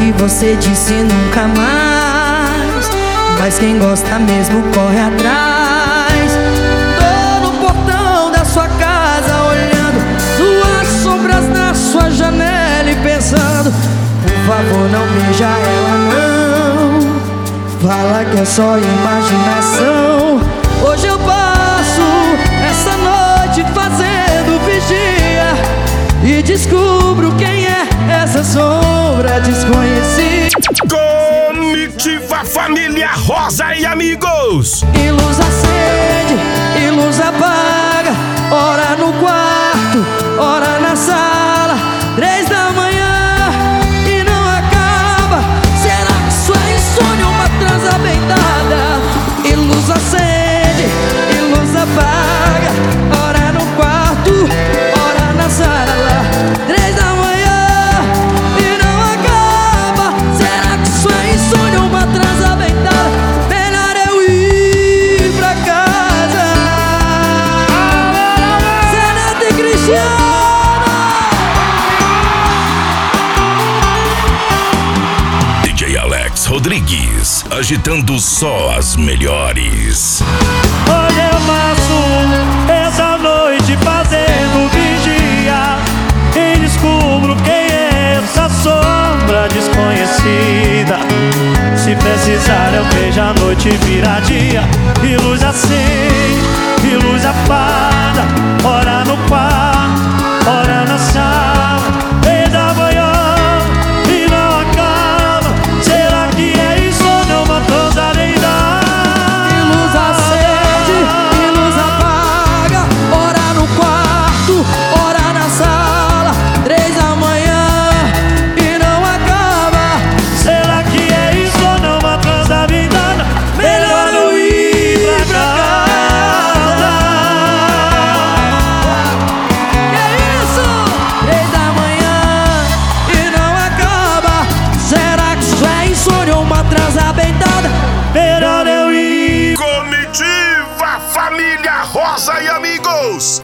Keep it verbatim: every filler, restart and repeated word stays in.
que você disse nunca mais, mas quem gosta mesmo corre atrás. Tô no portão da sua casa olhando suas sombras na sua janela e pensando: por favor, não beija ela não, fala que é só imaginação. Hoje eu passo essa noite fazendo vigia e descubro quem é essa sombra desconhecida. Comitiva Família Rosa e amigos. E luz acende, e luz apaga, ora no quarto, ora na sala, três da manhã e não acaba. Será que isso é insônia ou uma transa bem dada? E luz acende, e luz apaga, ora no quarto, ora na sala, três da manhã e não acaba. Será que isso é insônia ou uma transa bem dada? Melhor eu ir pra casa. Zeneto e Cristiano. D J Alex Rodrigues, agitando só as melhores. Hoje eu passo essa noite fazendo vigia e descubro quem é essa sombra desconhecida. Se precisar eu vejo a noite virar dia e luz acende